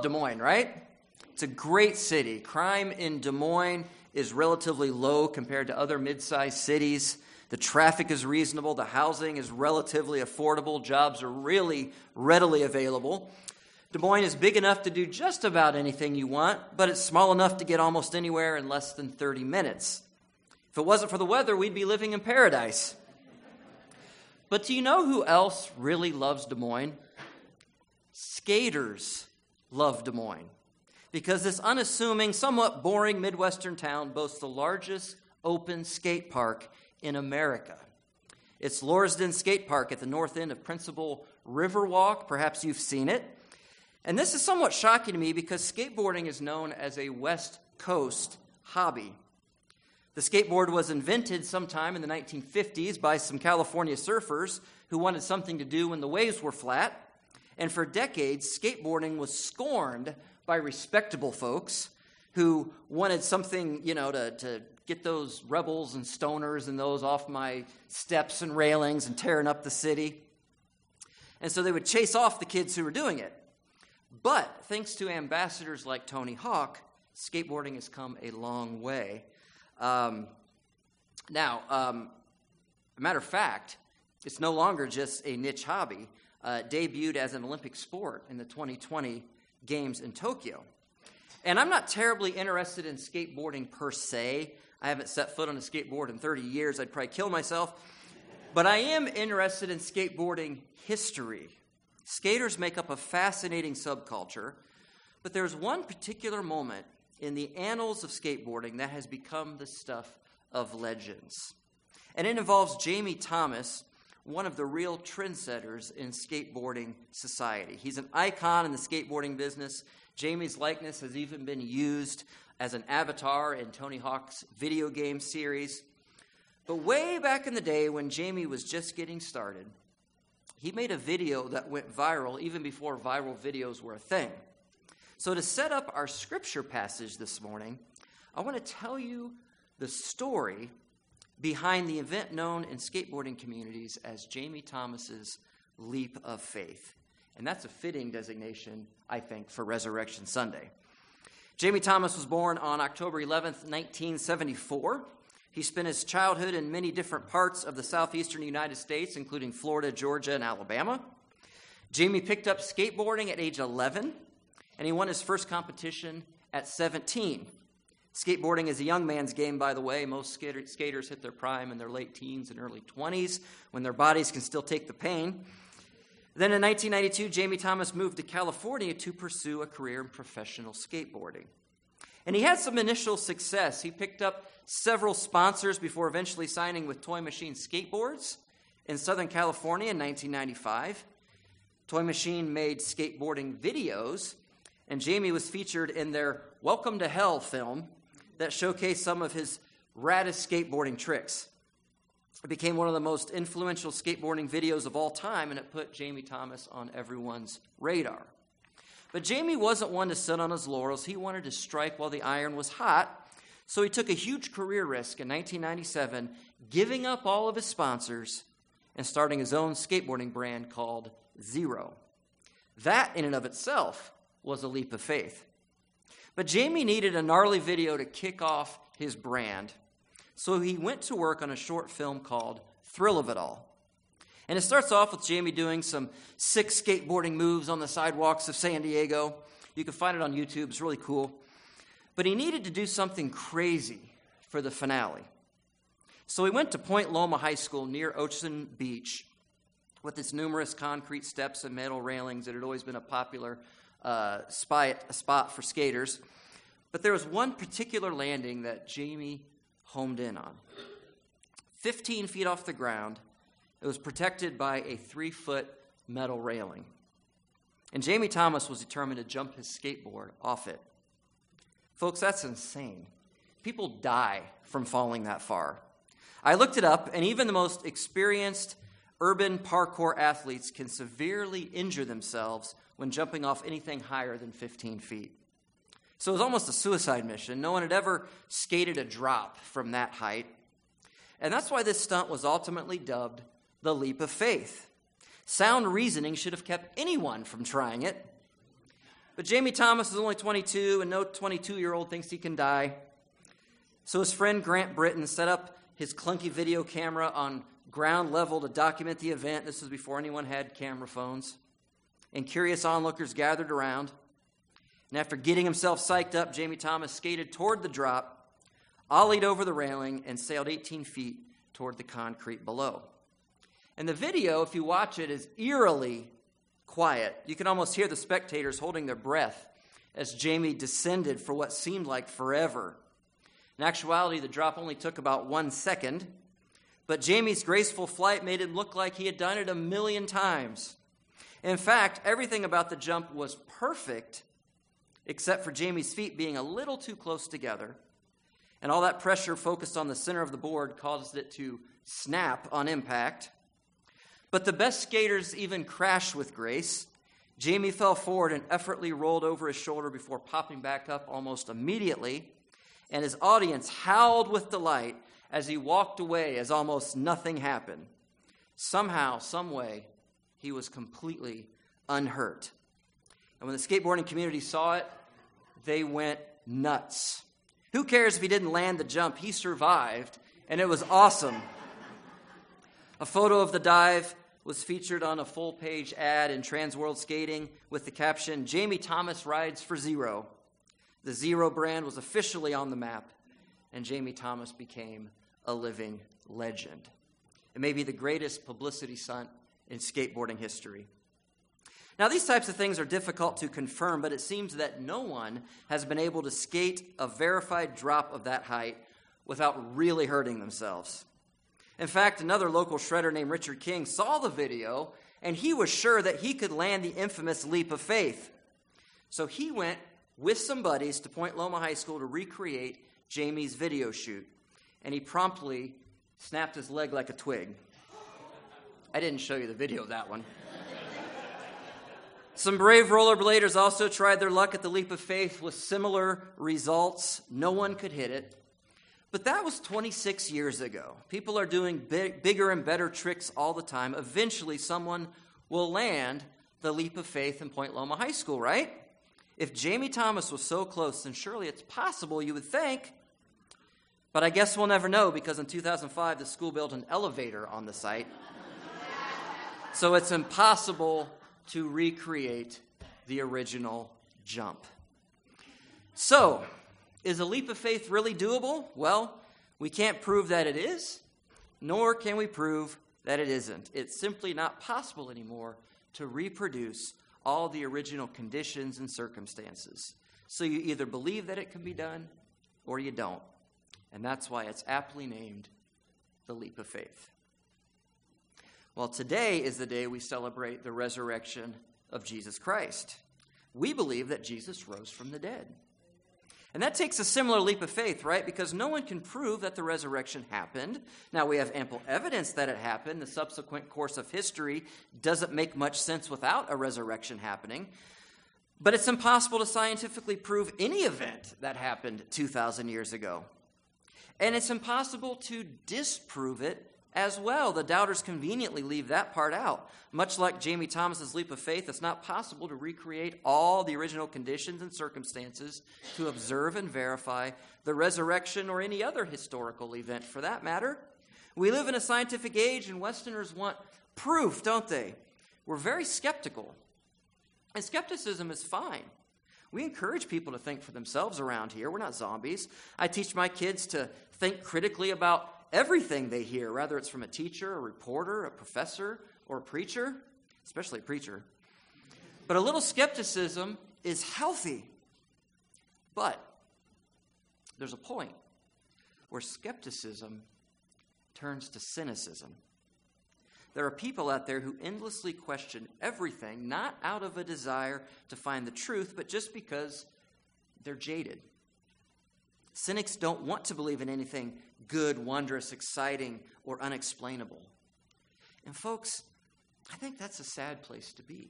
Des Moines, right? It's a great city. Crime in Des Moines is relatively low compared to other mid-sized cities. The traffic is reasonable. The housing is relatively affordable. Jobs are really readily available. Des Moines is big enough to do just about anything you want, but it's small enough to get almost anywhere in less than 30 minutes. If it wasn't for the weather, we'd be living in paradise. But do you know who else really loves Des Moines? Skaters love Des Moines, because this unassuming, somewhat boring Midwestern town boasts the largest open skate park in America. It's Lordsden Skate Park at the north end of Principal Riverwalk. Perhaps you've seen it. And this is somewhat shocking to me because skateboarding is known as a West Coast hobby. The skateboard was invented sometime in the 1950s by some California surfers who wanted something to do when the waves were flat. And for decades, skateboarding was scorned by respectable folks who wanted something, to get those rebels and stoners and those off my steps and railings and tearing up the city. And so they would chase off the kids who were doing it. But thanks to ambassadors like Tony Hawk, skateboarding has come a long way. A matter of fact, it's no longer just a niche hobby. Debuted as an Olympic sport in the 2020 Games in Tokyo. And I'm not terribly interested in skateboarding per se. I haven't set foot on a skateboard in 30 years. I'd probably kill myself. But I am interested in skateboarding history. Skaters make up a fascinating subculture, but there's one particular moment in the annals of skateboarding that has become the stuff of legends. And it involves Jamie Thomas, one of the real trendsetters in skateboarding society. He's an icon in the skateboarding business. Jamie's likeness has even been used as an avatar in Tony Hawk's video game series. But way back in the day when Jamie was just getting started, he made a video that went viral even before viral videos were a thing. So to set up our scripture passage this morning, I want to tell you the story behind the event known in skateboarding communities as Jamie Thomas's Leap of Faith. And that's a fitting designation, I think, for Resurrection Sunday. Jamie Thomas was born on October 11th, 1974. He spent his childhood in many different parts of the southeastern United States, including Florida, Georgia, and Alabama. Jamie picked up skateboarding at age 11, and he won his first competition at 17. Skateboarding is a young man's game, by the way. Most skaters hit their prime in their late teens and early 20s when their bodies can still take the pain. Then in 1992, Jamie Thomas moved to California to pursue a career in professional skateboarding. And he had some initial success. He picked up several sponsors before eventually signing with Toy Machine Skateboards in Southern California in 1995. Toy Machine made skateboarding videos, and Jamie was featured in their Welcome to Hell film that showcased some of his raddest skateboarding tricks. It became one of the most influential skateboarding videos of all time, and it put Jamie Thomas on everyone's radar. But Jamie wasn't one to sit on his laurels. He wanted to strike while the iron was hot, so he took a huge career risk in 1997, giving up all of his sponsors and starting his own skateboarding brand called Zero. That, in and of itself, was a leap of faith. But Jamie needed a gnarly video to kick off his brand, so he went to work on a short film called Thrill of It All. And it starts off with Jamie doing some sick skateboarding moves on the sidewalks of San Diego. You can find it on YouTube. It's really cool. But he needed to do something crazy for the finale. So he went to Point Loma High School near Ocean Beach with its numerous concrete steps and metal railings. It had always been a popular spot for skaters. But there was one particular landing that Jamie homed in on. 15 feet off the ground, it was protected by a 3-foot metal railing. And Jamie Thomas was determined to jump his skateboard off it. Folks, that's insane. People die from falling that far. I looked it up, and even the most experienced urban parkour athletes can severely injure themselves when jumping off anything higher than 15 feet. So it was almost a suicide mission. No one had ever skated a drop from that height. And that's why this stunt was ultimately dubbed the Leap of Faith. Sound reasoning should have kept anyone from trying it. But Jamie Thomas is only 22, and no 22-year-old thinks he can die. So his friend Grant Britton set up his clunky video camera on ground level to document the event. This was before anyone had camera phones. And curious onlookers gathered around. And after getting himself psyched up, Jamie Thomas skated toward the drop, ollied over the railing, and sailed 18 feet toward the concrete below. And the video, if you watch it, is eerily quiet. You can almost hear the spectators holding their breath as Jamie descended for what seemed like forever. In actuality, the drop only took about 1 second, but Jamie's graceful flight made it look like he had done it 1,000,000 times. In fact, everything about the jump was perfect, except for Jamie's feet being a little too close together. And all that pressure focused on the center of the board caused it to snap on impact. But the best skaters even crash with grace. Jamie fell forward and effortlessly rolled over his shoulder before popping back up almost immediately. And his audience howled with delight as he walked away as almost nothing happened. Somehow, some way, he was completely unhurt. And when the skateboarding community saw it, they went nuts. Who cares if he didn't land the jump? He survived, and it was awesome. A photo of the dive was featured on a full-page ad in Trans World Skating with the caption, "Jamie Thomas rides for Zero." The Zero brand was officially on the map, and Jamie Thomas became a living legend. It may be the greatest publicity stunt in skateboarding history. Now, these types of things are difficult to confirm, but it seems that no one has been able to skate a verified drop of that height without really hurting themselves. In fact, another local shredder named Richard King saw the video, and he was sure that he could land the infamous leap of faith. So he went with some buddies to Point Loma High School to recreate Jamie's video shoot, and he promptly snapped his leg like a twig. I didn't show you the video of that one. Some brave rollerbladers also tried their luck at the leap of faith with similar results. No one could hit it. But that was 26 years ago. People are doing bigger and better tricks all the time. Eventually, someone will land the leap of faith in Point Loma High School, right? If Jamie Thomas was so close, then surely it's possible, you would think. But I guess we'll never know, because in 2005, the school built an elevator on the site. So it's impossible to recreate the original jump. So, is a leap of faith really doable? Well, we can't prove that it is, nor can we prove that it isn't. It's simply not possible anymore to reproduce all the original conditions and circumstances. So you either believe that it can be done or you don't. And that's why it's aptly named the leap of faith. Well, today is the day we celebrate the resurrection of Jesus Christ. We believe that Jesus rose from the dead. And that takes a similar leap of faith, right? Because no one can prove that the resurrection happened. Now, we have ample evidence that it happened. The subsequent course of history doesn't make much sense without a resurrection happening. But it's impossible to scientifically prove any event that happened 2,000 years ago. And it's impossible to disprove it as well. The doubters conveniently leave that part out. Much like Jamie Thomas's leap of faith, it's not possible to recreate all the original conditions and circumstances to observe and verify the resurrection or any other historical event for that matter. We live in a scientific age, and Westerners want proof, don't they? We're very skeptical. And skepticism is fine. We encourage people to think for themselves around here. We're not zombies. I teach my kids to think critically about everything they hear, whether it's from a teacher, a reporter, a professor, or a preacher, especially a preacher. But a little skepticism is healthy. But there's a point where skepticism turns to cynicism. There are people out there who endlessly question everything, not out of a desire to find the truth, but just because they're jaded. Cynics don't want to believe in anything good, wondrous, exciting, or unexplainable. And folks, I think that's a sad place to be.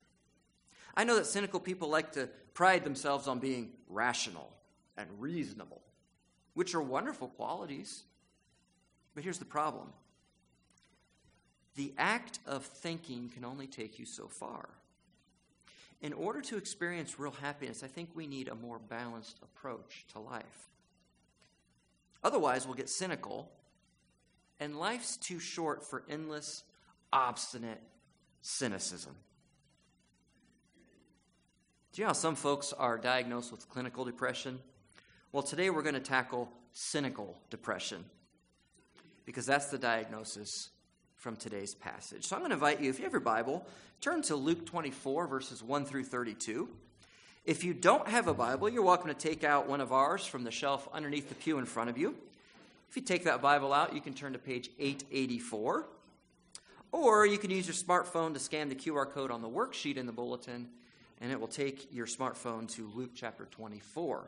I know that cynical people like to pride themselves on being rational and reasonable, which are wonderful qualities. But here's the problem. The act of thinking can only take you so far. in order to experience real happiness, I think we need a more balanced approach to life. Otherwise, we'll get cynical, and life's too short for endless, obstinate cynicism. Do you know how some folks are diagnosed with clinical depression? Well, today we're going to tackle cynical depression, because that's the diagnosis from today's passage. So I'm going to invite you, if you have your Bible, turn to Luke 24, verses 1 through 32. If you don't have a Bible, you're welcome to take out one of ours from the shelf underneath the pew in front of you. If you take that Bible out, you can turn to page 884. Or you can use your smartphone to scan the QR code on the worksheet in the bulletin, and it will take your smartphone to Luke chapter 24.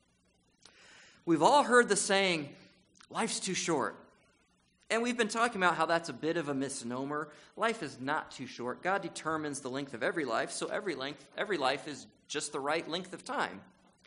We've all heard the saying, life's too short. And we've been talking about how that's a bit of a misnomer. Life is not too short. God determines the length of every life, so every life is just the right length of time.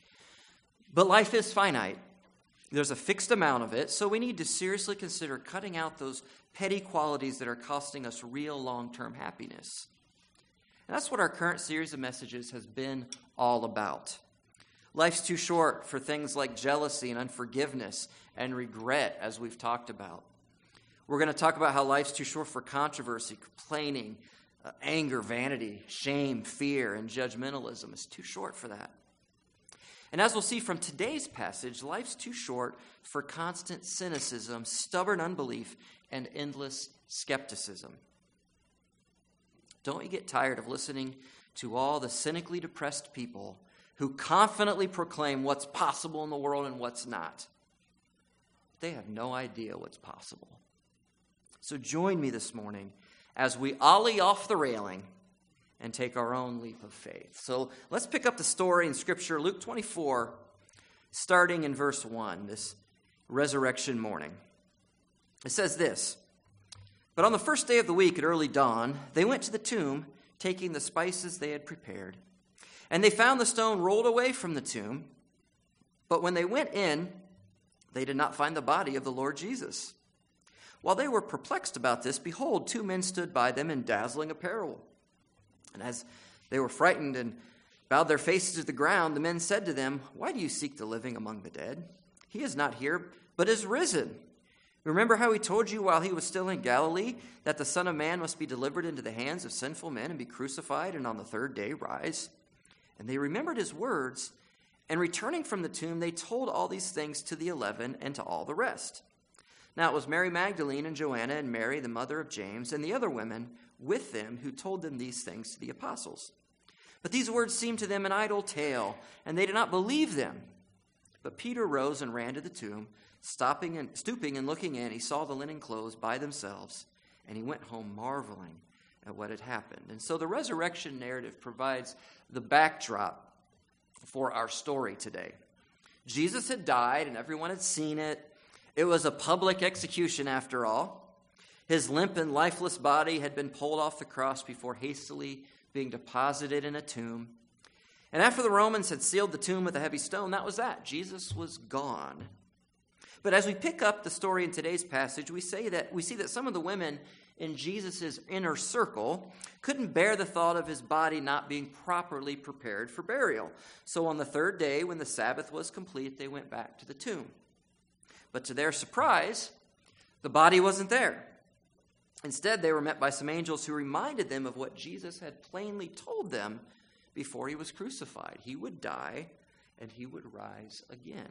But life is finite. There's a fixed amount of it, so we need to seriously consider cutting out those petty qualities that are costing us real long-term happiness. And that's what our current series of messages has been all about. Life's too short for things like jealousy and unforgiveness and regret, as we've talked about. We're going to talk about how life's too short for controversy, complaining, anger, vanity, shame, fear, and judgmentalism. It's too short for that. And as we'll see from today's passage, life's too short for constant cynicism, stubborn unbelief, and endless skepticism. Don't you get tired of listening to all the cynically depressed people who confidently proclaim what's possible in the world and what's not? They have no idea what's possible. So join me this morning as we ollie off the railing and take our own leap of faith. So let's pick up the story in Scripture, Luke 24, starting in verse 1, this resurrection morning. It says this: "But on the first day of the week at early dawn, they went to the tomb, taking the spices they had prepared. And they found the stone rolled away from the tomb. But when they went in, they did not find the body of the Lord Jesus. While they were perplexed about this, behold, two men stood by them in dazzling apparel. And as they were frightened and bowed their faces to the ground, the men said to them, 'Why do you seek the living among the dead? He is not here, but is risen. Remember how he told you while he was still in Galilee that the Son of Man must be delivered into the hands of sinful men and be crucified and on the third day rise?' And they remembered his words, and returning from the tomb, they told all these things to the 11 and to all the rest. Now it was Mary Magdalene and Joanna and Mary, the mother of James, and the other women with them who told them these things to the apostles. But these words seemed to them an idle tale, and they did not believe them. But Peter rose and ran to the tomb. Stooping and looking in, he saw the linen clothes by themselves, and he went home marveling at what had happened." And so the resurrection narrative provides the backdrop for our story today. Jesus had died, and everyone had seen it. It was a public execution after all. His limp and lifeless body had been pulled off the cross before hastily being deposited in a tomb. And after the Romans had sealed the tomb with a heavy stone, that was that. Jesus was gone. But as we pick up the story in today's passage, we see that some of the women in Jesus' inner circle couldn't bear the thought of his body not being properly prepared for burial. So on the third day, when the Sabbath was complete, they went back to the tomb. But to their surprise, the body wasn't there. Instead, they were met by some angels who reminded them of what Jesus had plainly told them before he was crucified. He would die, and he would rise again.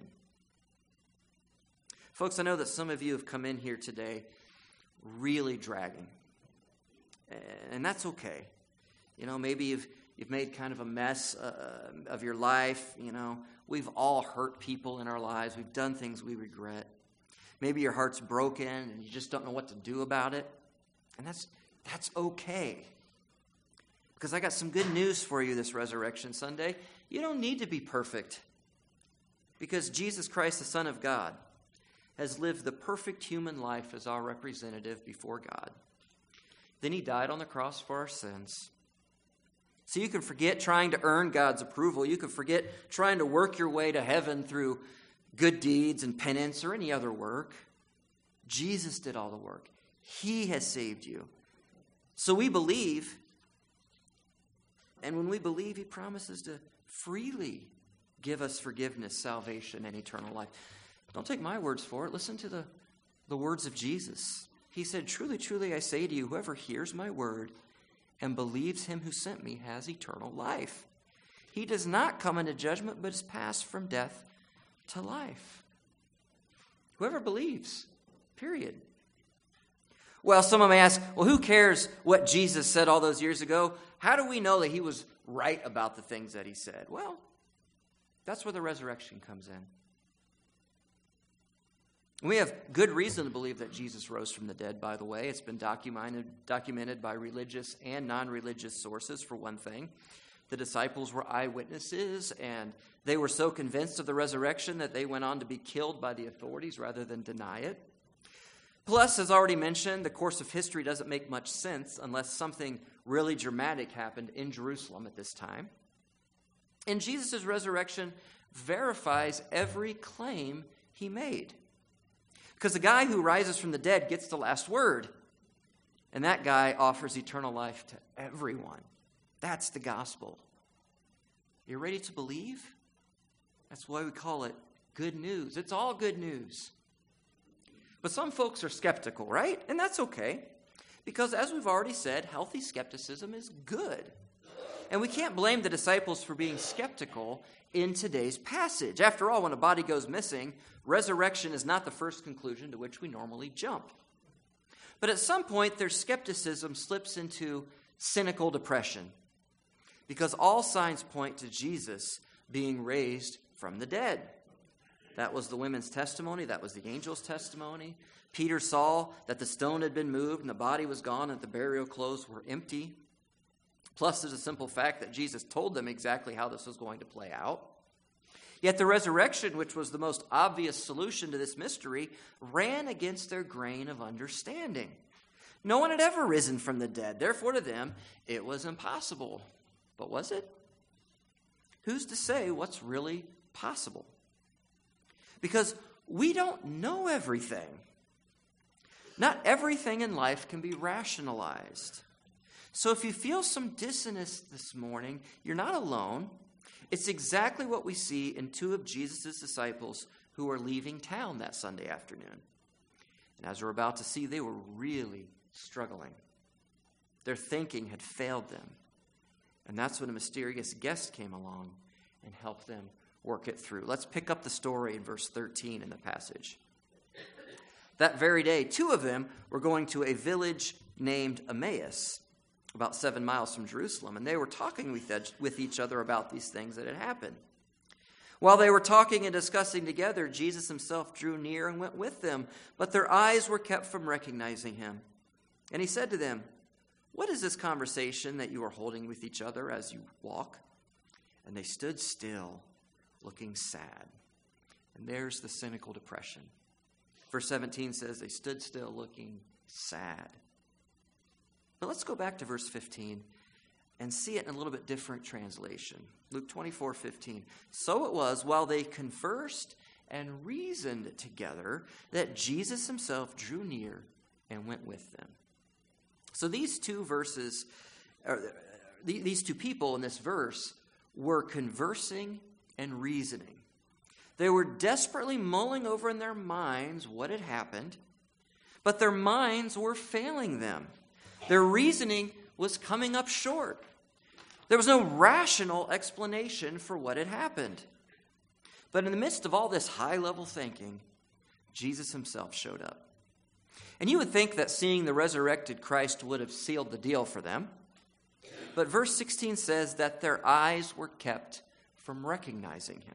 Folks, I know that some of you have come in here today really dragging, and that's okay. You know, maybe you've made kind of a mess of your life. You know, we've all hurt people in our lives. We've done things we regret. Maybe your heart's broken and you just don't know what to do about it. And that's okay. Because I got some good news for you this Resurrection Sunday. You don't need to be perfect. Because Jesus Christ, the Son of God, has lived the perfect human life as our representative before God. Then he died on the cross for our sins. So you can forget trying to earn God's approval. You can forget trying to work your way to heaven through good deeds and penance or any other work. Jesus did all the work. He has saved you. So we believe And when we believe, he promises to freely give us forgiveness, salvation, and eternal life. Don't take my words for it. Listen to the words of Jesus. He said, "Truly, truly, I say to you, whoever hears my word and believes him who sent me has eternal life. He does not come into judgment, but is passed from death to life." Whoever believes, period. Well, someone may ask, well, who cares what Jesus said all those years ago? How do we know that he was right about the things that he said? Well, that's where the resurrection comes in. We have good reason to believe that Jesus rose from the dead, by the way. It's been documented by religious and non-religious sources, for one thing. The disciples were eyewitnesses, and they were so convinced of the resurrection that they went on to be killed by the authorities rather than deny it. Plus, as already mentioned, the course of history doesn't make much sense unless something really dramatic happened in Jerusalem at this time. And Jesus' resurrection verifies every claim he made. Because the guy who rises from the dead gets the last word. And that guy offers eternal life to everyone. That's the gospel. You're ready to believe? That's why we call it good news. It's all good news. But some folks are skeptical, right? And that's okay. Because as we've already said, healthy skepticism is good. And we can't blame the disciples for being skeptical in today's passage. After all, when a body goes missing, resurrection is not the first conclusion to which we normally jump. But at some point, their skepticism slips into cynical depression, because all signs point to Jesus being raised from the dead. That was the women's testimony. That was the angel's testimony. Peter saw that the stone had been moved and the body was gone and the burial clothes were empty. Plus, there's a simple fact that Jesus told them exactly how this was going to play out. Yet the resurrection, which was the most obvious solution to this mystery, ran against their grain of understanding. No one had ever risen from the dead. Therefore, to them, it was impossible. But was it? Who's to say what's really possible? Because we don't know everything. Not everything in life can be rationalized. So if you feel some dissonance this morning, you're not alone. It's exactly what we see in two of Jesus' disciples who are leaving town that Sunday afternoon. And as we're about to see, they were really struggling. Their thinking had failed them. And that's when a mysterious guest came along and helped them work it through. Let's pick up the story in verse 13 in the passage. That very day, two of them were going to a village named Emmaus, about 7 miles from Jerusalem, and they were talking with each other about these things that had happened. While they were talking and discussing together, Jesus himself drew near and went with them, but their eyes were kept from recognizing him. And he said to them, "What is this conversation that you are holding with each other as you walk?" And they stood still, looking sad. And there's the cynical depression. Verse 17 says they stood still, looking sad. But let's go back to verse 15 and see it in a little bit different translation. Luke 24:15. So it was, while they conversed and reasoned together, that Jesus himself drew near and went with them. So these two verses, these two people in this verse were conversing and reasoning. They were desperately mulling over in their minds what had happened, but their minds were failing them. Their reasoning was coming up short. There was no rational explanation for what had happened. But in the midst of all this high-level thinking, Jesus himself showed up. And you would think that seeing the resurrected Christ would have sealed the deal for them. But verse 16 says that their eyes were kept from recognizing him.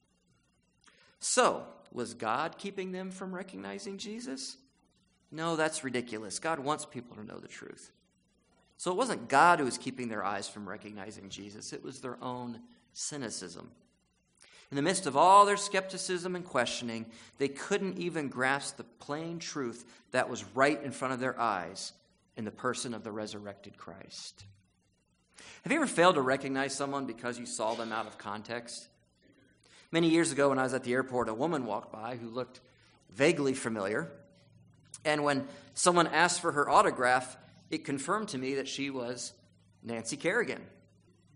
So, was God keeping them from recognizing Jesus? No, that's ridiculous. God wants people to know the truth. So it wasn't God who was keeping their eyes from recognizing Jesus. It was their own cynicism. In the midst of all their skepticism and questioning, they couldn't even grasp the plain truth that was right in front of their eyes in the person of the resurrected Christ. Have you ever failed to recognize someone because you saw them out of context? Many years ago when I was at the airport, a woman walked by who looked vaguely familiar. And when someone asked for her autograph, it confirmed to me that she was Nancy Kerrigan.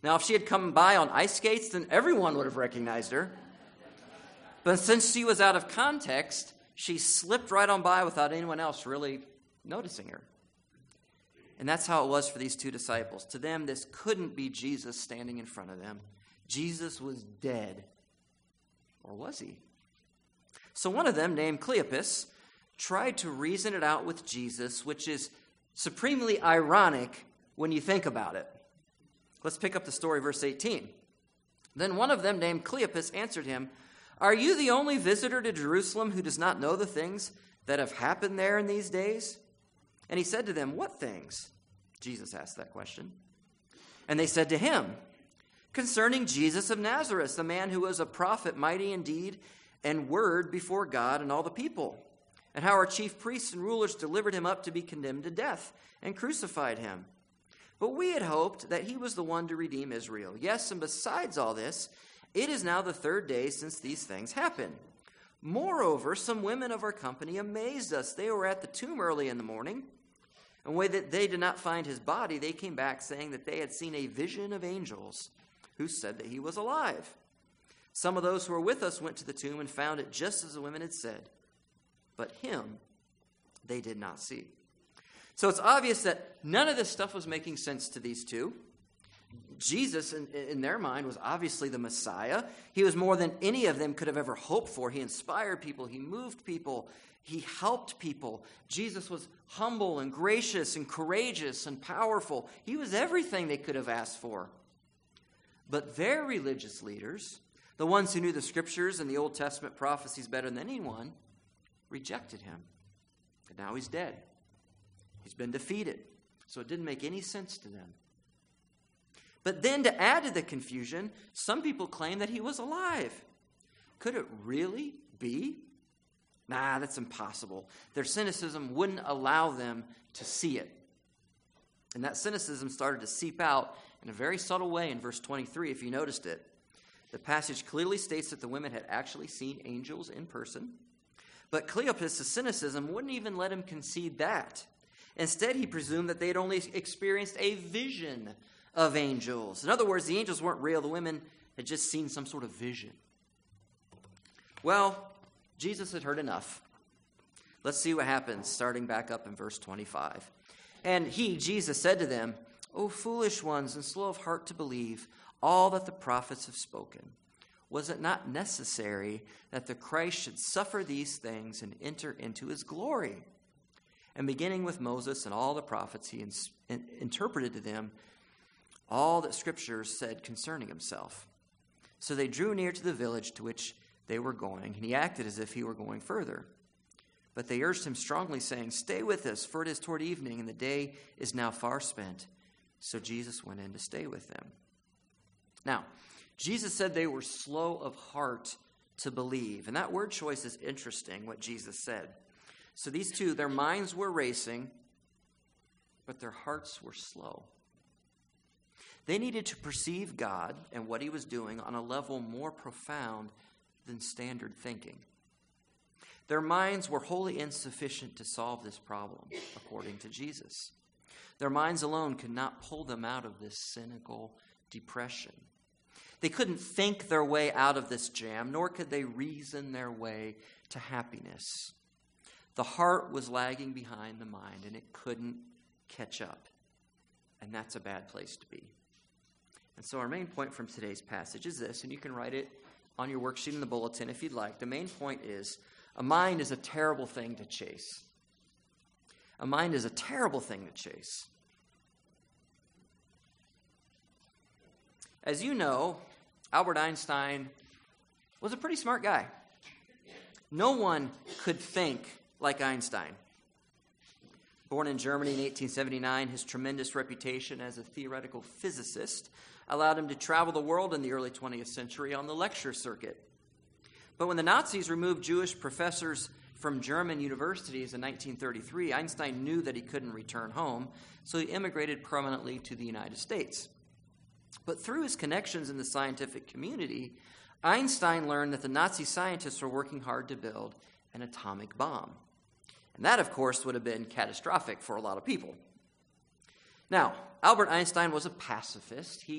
Now, if she had come by on ice skates, then everyone would have recognized her. But since she was out of context, she slipped right on by without anyone else really noticing her. And that's how it was for these two disciples. To them, this couldn't be Jesus standing in front of them. Jesus was dead. Or was he? So one of them, named Cleopas, tried to reason it out with Jesus, which is supremely ironic when you think about it. Let's pick up the story, verse 18. Then one of them, named Cleopas, answered him, "Are you the only visitor to Jerusalem who does not know the things that have happened there in these days?" And he said to them, "What things?" Jesus asked that question. And they said to him, "Concerning Jesus of Nazareth, the man who was a prophet, mighty in deed and word before God and all the people, and how our chief priests and rulers delivered him up to be condemned to death and crucified him. But we had hoped that he was the one to redeem Israel. Yes, and besides all this, it is now the third day since these things happened. Moreover, some women of our company amazed us. They were at the tomb early in the morning, and when they did not find his body, they came back saying that they had seen a vision of angels who said that he was alive. Some of those who were with us went to the tomb and found it just as the women had said, but him they did not see." So it's obvious that none of this stuff was making sense to these two. Jesus, in their mind, was obviously the Messiah. He was more than any of them could have ever hoped for. He inspired people. He moved people. He helped people. Jesus was humble and gracious and courageous and powerful. He was everything they could have asked for. But their religious leaders, the ones who knew the scriptures and the Old Testament prophecies better than anyone, rejected him. And now he's dead. He's been defeated. So it didn't make any sense to them. But then to add to the confusion, some people claim that he was alive. Could it really be? Nah, that's impossible. Their cynicism wouldn't allow them to see it. And that cynicism started to seep out in a very subtle way in verse 23, if you noticed it. The passage clearly states that the women had actually seen angels in person. But Cleopas' cynicism wouldn't even let him concede that. Instead, he presumed that they had only experienced a vision of angels. In other words, the angels weren't real. The women had just seen some sort of vision. Well, Jesus had heard enough. Let's see what happens, starting back up in verse 25. And he, Jesus, said to them, "O foolish ones and slow of heart to believe all that the prophets have spoken. Was it not necessary that the Christ should suffer these things and enter into his glory?" And beginning with Moses and all the prophets, he interpreted to them all that Scripture said concerning himself. So they drew near to the village to which they were going, and he acted as if he were going further. But they urged him strongly, saying, "Stay with us, for it is toward evening, and the day is now far spent." So Jesus went in to stay with them. Now, Jesus said they were slow of heart to believe. And that word choice is interesting, what Jesus said. So these two, their minds were racing, but their hearts were slow. They needed to perceive God and what he was doing on a level more profound than standard thinking. Their minds were wholly insufficient to solve this problem, according to Jesus. Their minds alone could not pull them out of this cynical depression. They couldn't think their way out of this jam, nor could they reason their way to happiness. The heart was lagging behind the mind, and it couldn't catch up. And that's a bad place to be. And so our main point from today's passage is this, and you can write it on your worksheet in the bulletin if you'd like. The main point is, a mind is a terrible thing to chase. A mind is a terrible thing to chase. As you know, Albert Einstein was a pretty smart guy. No one could think like Einstein. Born in Germany in 1879, his tremendous reputation as a theoretical physicist allowed him to travel the world in the early 20th century on the lecture circuit. But when the Nazis removed Jewish professors from German universities in 1933, Einstein knew that he couldn't return home, so he immigrated permanently to the United States. But through his connections in the scientific community, Einstein learned that the Nazi scientists were working hard to build an atomic bomb. And that, of course, would have been catastrophic for a lot of people. Now, Albert Einstein was a pacifist. He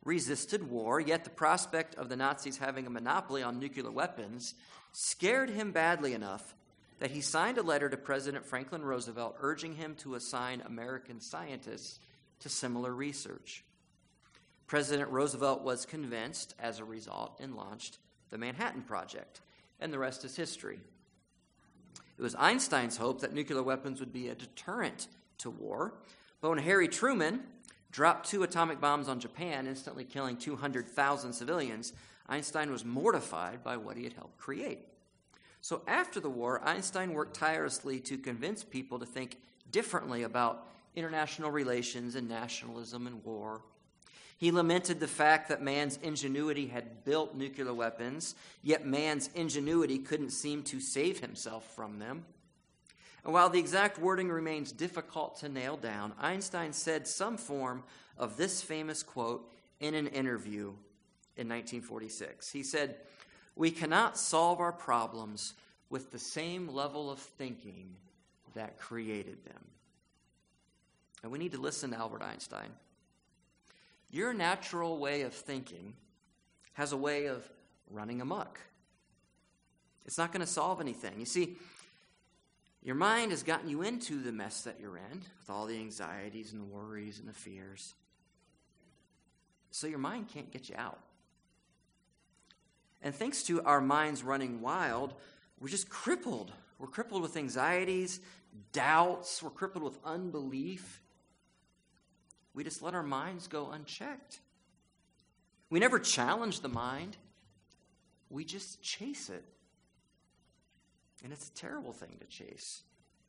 resisted war, yet the prospect of the Nazis having a monopoly on nuclear weapons scared him badly enough that he signed a letter to President Franklin Roosevelt urging him to assign American scientists to similar research. President Roosevelt was convinced as a result and launched the Manhattan Project, and the rest is history. It was Einstein's hope that nuclear weapons would be a deterrent to war, but when Harry Truman dropped 2 atomic bombs on Japan, instantly killing 200,000 civilians, Einstein was mortified by what he had helped create. So after the war, Einstein worked tirelessly to convince people to think differently about international relations and nationalism and war. He lamented the fact that man's ingenuity had built nuclear weapons, yet man's ingenuity couldn't seem to save himself from them. And while the exact wording remains difficult to nail down, Einstein said some form of this famous quote in an interview in 1946. He said, "We cannot solve our problems with the same level of thinking that created them." And we need to listen to Albert Einstein. Your natural way of thinking has a way of running amok. It's not going to solve anything. You see, your mind has gotten you into the mess that you're in with all the anxieties and the worries and the fears. So your mind can't get you out. And thanks to our minds running wild, we're just crippled. We're crippled with anxieties, doubts. We're crippled with unbelief. We just let our minds go unchecked. We never challenge the mind. We just chase it. And it's a terrible thing to chase.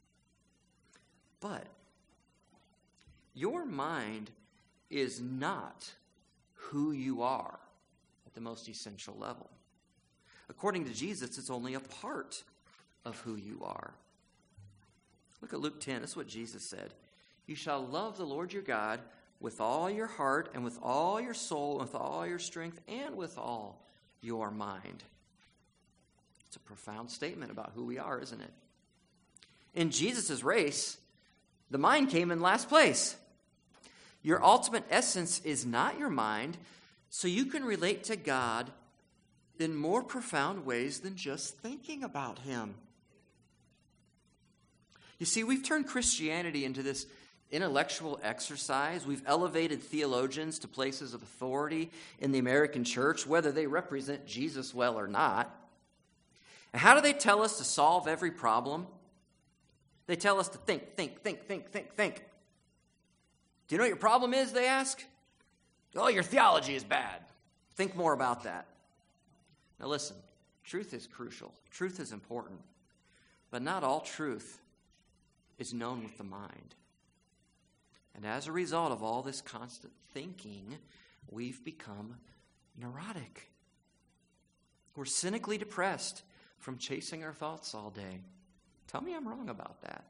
But your mind is not who you are at the most essential level. According to Jesus, it's only a part of who you are. Look at Luke 10. This is what Jesus said. "You shall love the Lord your God with all your heart and with all your soul and with all your strength and with all your mind." It's a profound statement about who we are, isn't it? In Jesus' race, the mind came in last place. Your ultimate essence is not your mind, so you can relate to God in more profound ways than just thinking about him. You see, we've turned Christianity into this intellectual exercise. We've elevated theologians to places of authority in the American church, whether they represent Jesus well or not. And how do they tell us to solve every problem? They tell us to think. Do you know what your problem is, they ask? "Oh, your theology is bad. Think more about that." Now listen, truth is crucial. Truth is important. But not all truth is known with the mind. And as a result of all this constant thinking, we've become neurotic. We're cynically depressed from chasing our thoughts all day. Tell me I'm wrong about that.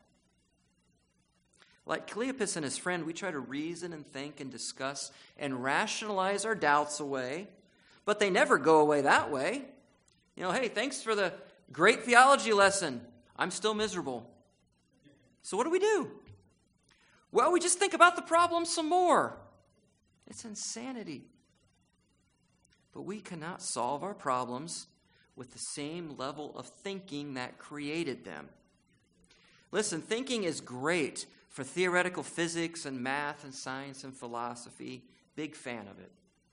Like Cleopas and his friend, we try to reason and think and discuss and rationalize our doubts away, but they never go away that way. Hey, thanks for the great theology lesson. I'm still miserable. So what do? Well, we just think about the problem some more. It's insanity. But we cannot solve our problems with the same level of thinking that created them. Listen, thinking is great for theoretical physics and math and science and philosophy. Big fan of it.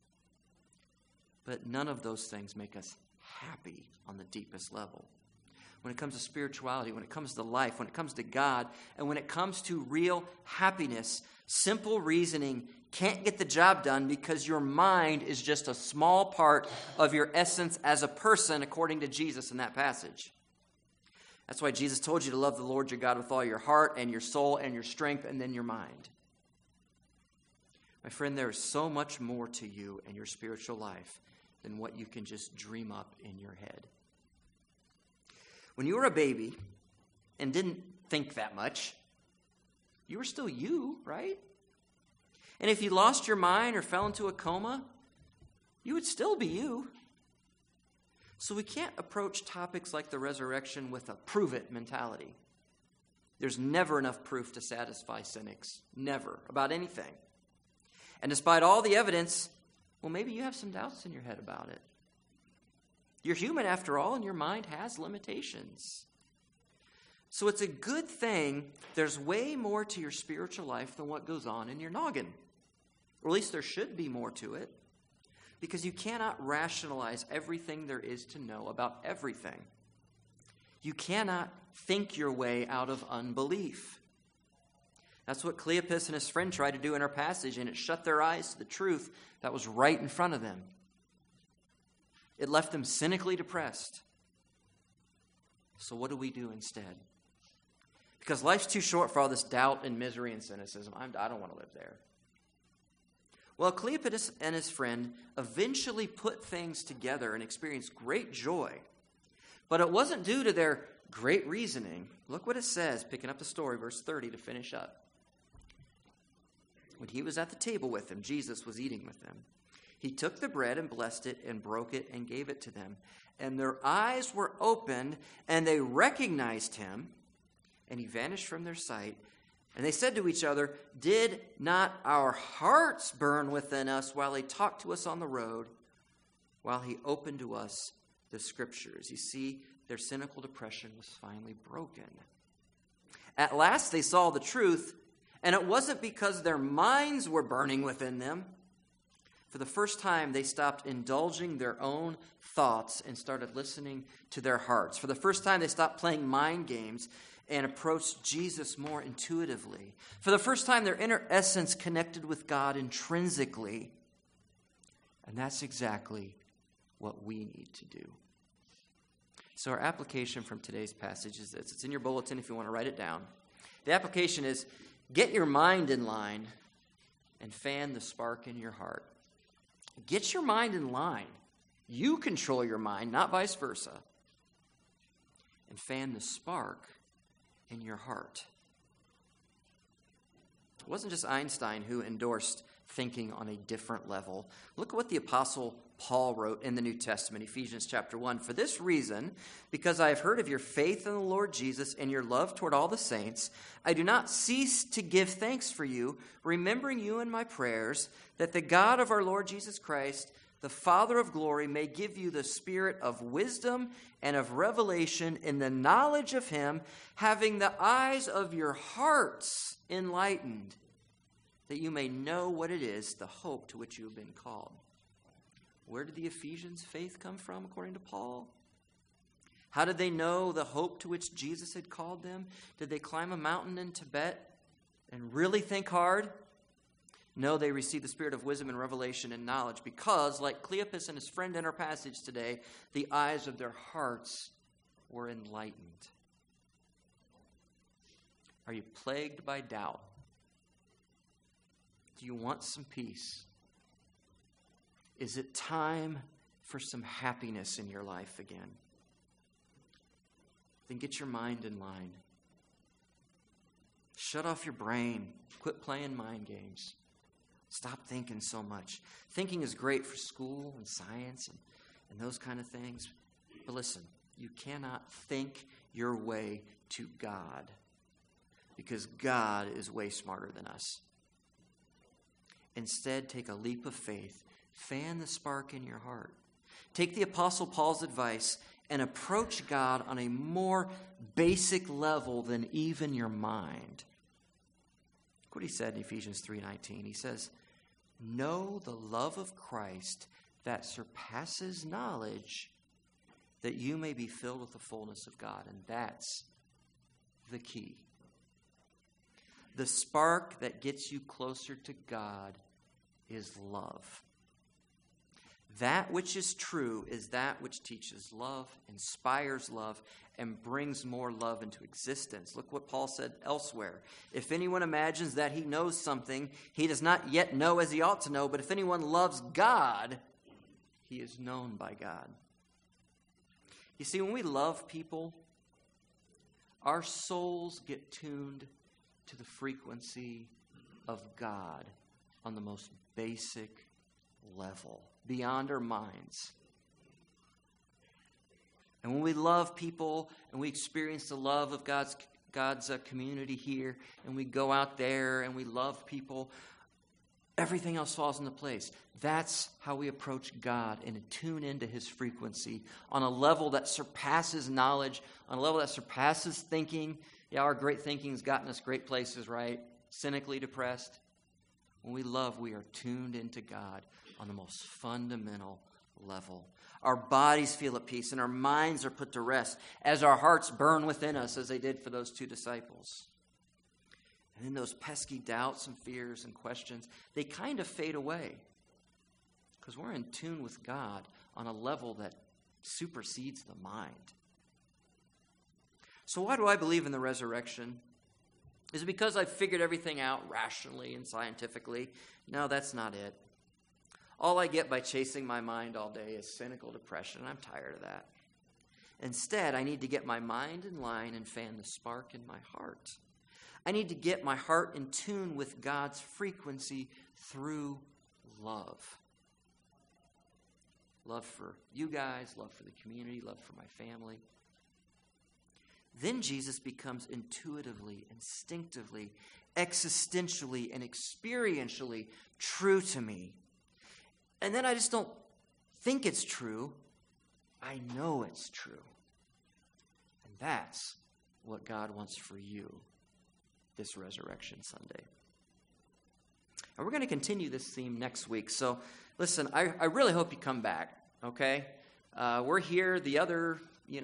But none of those things make us happy on the deepest level. When it comes to spirituality, when it comes to life, when it comes to God, and when it comes to real happiness, simple reasoning can't get the job done because your mind is just a small part of your essence as a person, according to Jesus in that passage. That's why Jesus told you to love the Lord your God with all your heart and your soul and your strength and then your mind. My friend, there is so much more to you and your spiritual life than what you can just dream up in your head. When you were a baby and didn't think that much, you were still you, right? And if you lost your mind or fell into a coma, you would still be you. So we can't approach topics like the resurrection with a prove-it mentality. There's never enough proof to satisfy cynics. Never. About anything. And despite all the evidence, Well, maybe you have some doubts in your head about it. You're human after all, and your mind has limitations. So it's a good thing there's way more to your spiritual life than what goes on in your noggin. Or at least there should be more to it. Because you cannot rationalize everything there is to know about everything. You cannot think your way out of unbelief. That's what Cleopas and his friend tried to do in our passage, and it shut their eyes to the truth that was right in front of them. It left them cynically depressed. So what do we do instead? Because life's too short for all this doubt and misery and cynicism. I don't want to live there. Well, Cleopas and his friend eventually put things together and experienced great joy. But it wasn't due to their great reasoning. Look what it says, picking up the story, verse 30 to finish up. When he was at the table with them, Jesus was eating with them. He took the bread and blessed it and broke it and gave it to them. And their eyes were opened, and they recognized him, and he vanished from their sight. And they said to each other, "Did not our hearts burn within us while he talked to us on the road, while he opened to us the Scriptures?" You see, their cynical depression was finally broken. At last they saw the truth, and it wasn't because their minds were burning within them. For the first time, they stopped indulging their own thoughts and started listening to their hearts. For the first time, they stopped playing mind games and approached Jesus more intuitively. For the first time, their inner essence connected with God intrinsically. And that's exactly what we need to do. So our application from today's passage is this. It's in your bulletin if you want to write it down. The application is, get your mind in line and fan the spark in your heart. Get your mind in line. You control your mind, not vice versa. And fan the spark in your heart. It wasn't just Einstein who endorsed thinking on a different level. Look at what the Apostle Paul wrote in the New Testament, Ephesians chapter 1. "For this reason, because I have heard of your faith in the Lord Jesus and your love toward all the saints, I do not cease to give thanks for you, remembering you in my prayers, that the God of our Lord Jesus Christ, the Father of glory, may give you the spirit of wisdom and of revelation in the knowledge of him, having the eyes of your hearts enlightened, that you may know what it is, the hope to which you have been called." Where did the Ephesians' faith come from, according to Paul? How did they know the hope to which Jesus had called them? Did they climb a mountain in Tibet and really think hard? No, they received the spirit of wisdom and revelation and knowledge because, like Cleopas and his friend in our passage today, the eyes of their hearts were enlightened. Are you plagued by doubt? Do you want some peace? Is it time for some happiness in your life again? Then get your mind in line. Shut off your brain. Quit playing mind games. Stop thinking so much. Thinking is great for school and science and those kind of things. But listen, you cannot think your way to God because God is way smarter than us. Instead, take a leap of faith. Fan the spark in your heart. Take the Apostle Paul's advice and approach God on a more basic level than even your mind. Look what he said in Ephesians 3:19. He says, "Know the love of Christ that surpasses knowledge, that you may be filled with the fullness of God." And that's the key. The spark that gets you closer to God is love. That which is true is that which teaches love, inspires love, and brings more love into existence. Look what Paul said elsewhere. "If anyone imagines that he knows something, he does not yet know as he ought to know. But if anyone loves God, he is known by God." You see, when we love people, our souls get tuned to the frequency of God on the most basic level, beyond our minds. And when we love people and we experience the love of God's community here, and we go out there and we love people, everything else falls into place. That's how we approach God and tune into his frequency on a level that surpasses knowledge, on a level that surpasses thinking. Yeah, our great thinking's gotten us great places, right? Cynically depressed. When we love, we are tuned into God on the most fundamental level. Our bodies feel at peace and our minds are put to rest as our hearts burn within us, as they did for those two disciples. And then those pesky doubts and fears and questions, they kind of fade away because we're in tune with God on a level that supersedes the mind. So why do I believe in the resurrection? Is it because I've figured everything out rationally and scientifically? No, that's not it. All I get by chasing my mind all day is cynical depression, and I'm tired of that. Instead, I need to get my mind in line and fan the spark in my heart. I need to get my heart in tune with God's frequency through love. Love for you guys, love for the community, love for my family. Then Jesus becomes intuitively, instinctively, existentially, and experientially true to me. And then I just don't think it's true. I know it's true. And that's what God wants for you this Resurrection Sunday. And we're going to continue this theme next week. So listen, I really hope you come back, okay? We're here the other,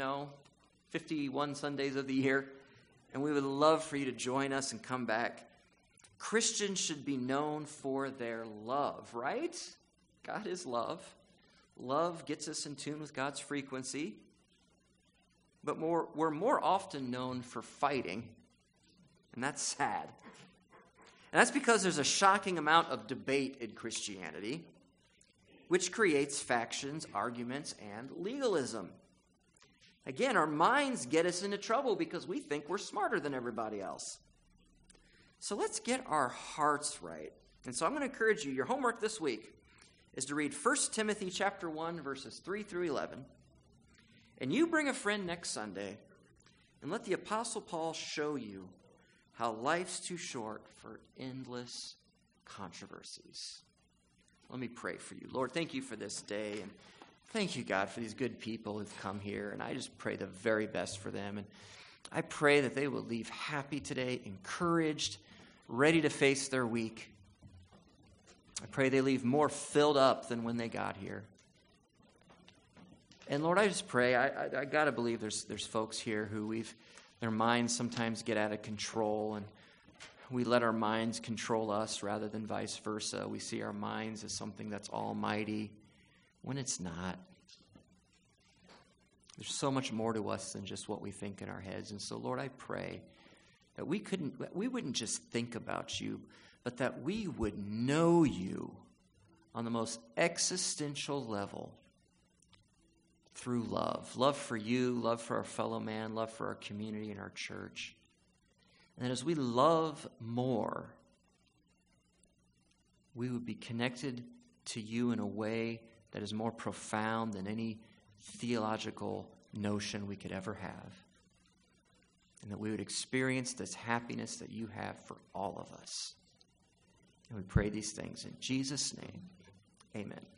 51 Sundays of the year, and we would love for you to join us and come back. Christians should be known for their love, right? God is love. Love gets us in tune with God's frequency. But we're more often known for fighting, and that's sad. And that's because there's a shocking amount of debate in Christianity, which creates factions, arguments, and legalism. Again, our minds get us into trouble because we think we're smarter than everybody else. So let's get our hearts right. And so I'm going to encourage you, your homework this week is to read 1 Timothy chapter 1, verses 3 through 11. And you bring a friend next Sunday and let the Apostle Paul show you how life's too short for endless controversies. Let me pray for you. Lord, thank you for this day, and thank you, God, for these good people who've come here, and I just pray the very best for them. And I pray that they will leave happy today, encouraged, ready to face their week. I pray they leave more filled up than when they got here. And Lord, I just pray, I got to believe there's folks here who their minds sometimes get out of control, and we let our minds control us rather than vice versa. We see our minds as something that's almighty when it's not. There's so much more to us than just what we think in our heads. And so, Lord, I pray that we wouldn't just think about you, but that we would know you on the most existential level through love. Love for you, love for our fellow man, love for our community and our church. And that as we love more, we would be connected to you in a way that is more profound than any theological notion we could ever have. And that we would experience this happiness that you have for all of us. And we pray these things in Jesus' name. Amen.